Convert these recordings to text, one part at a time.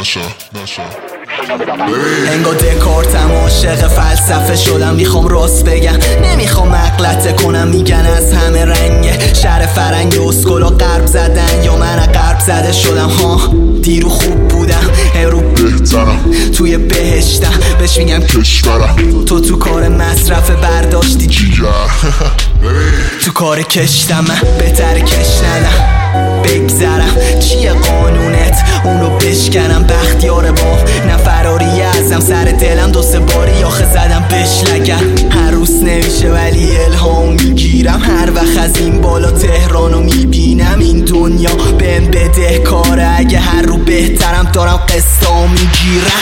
انگار دکارتم عاشق فلسفه شدم، میخوام راست بگم نمیخوام مغلطه کنم. میگن از همه رنگه شهر فرنگ اسکولا غرب زدن یا من غرب زده شدم. ها دیرو خوب بودم امرو بهترم، توی بهشتم بهش میگم کشورم. تو کار مصرف برداشتی جیگر تو کار کشتم من بهتر کش ندم بگذرم. چیه قانونت اونو بشکنم بختیار با نه فراری ازم سر دلم دو سه باری آخه زدم بشلگم. هر روز نمیشه ولی الهام میگیرم هر وقت از این بالا تهرانو میبینم. این دنیا بهم بده کاره اگه هر رو بهترم دارم قسطا میگیرم.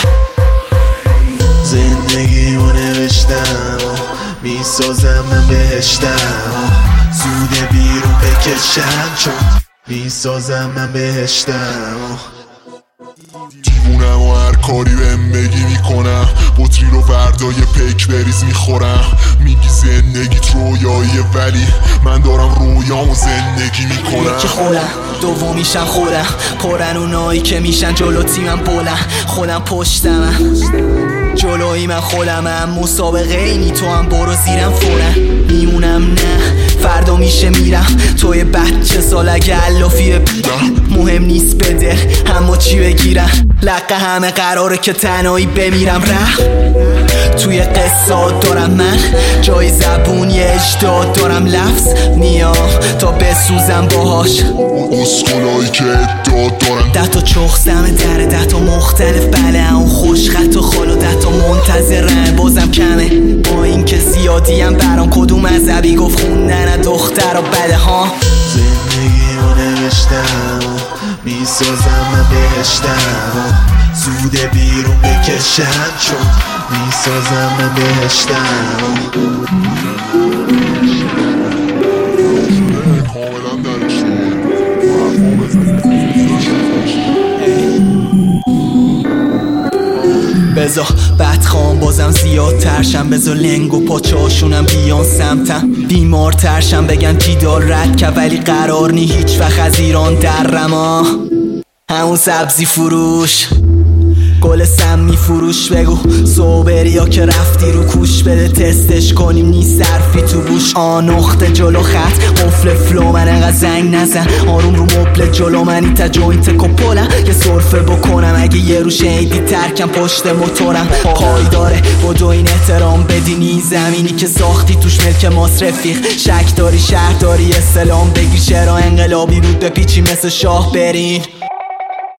زندگیمو نوشتم میسازم من بهشتم، زود بیرون بکشم چون میسازم من بهشتم. دیوونم و هر کاری بهم بگی میکنم، بطری رو وردای پیک بریز میخورم. میگی زندگیت رویاییه ولی من دارم رویامو زندگی میکنم. که خودم دومیشم خودم پرن اونایی که میشن جلو تیمم بلند. خودم پشتمم جلوی من خودمم مسابقه اینی تو هم برو زیرم فورم. میمونم نه فردا میشه میرم توی بچه سال اگه علافیه مهم نیست بده اما چی بگیرم. لقه همه قراره که تنهایی بمیرم. توی قصات دارم من جای زبونی اجداد دارم لفظ میام تا بسوزم باهاش. اسکولایی که اداد دارن 10 تا چخسم دره 10 تا مختلف بله اون خوش خط و خالو 10 تا منتظرن بازم کمه با این که زیادیم برام کدوم مذهبی گفت خوندن دختر و بده ها. زندگیمو نوشتم میسازم من بهشتم، زود بیرون بکشم چون میسازم من بهشتم. کاملا درش بزا بدخوام بازم زیاد ترشم، بزا لنگ و پاچه هاشونم بیان سمتم بیمار ترشم بگن جیدال رد که ولی قرار نی هیچ وقت از ایران درم. همون سبزی فروش گل سمی فروش بگو صوبری ها که رفتی رو کوش بده تستش کنیم نیست صرفی تو بوش. نقطه جلو خط قفل فلو من انقدر زنگ نزن آروم رو مبل جلو منی تا جوینت کپولم یه سرفه بکنم اگه یه رو شنیدی ترکم پشت موتورم. پای داره بدو این احترام بدینی زمینی که ساختی توش ملک ماست رفیق. شک داری شهر داری اسلام بگی چرا انقلابی بود بپیچی مثل شاه برین.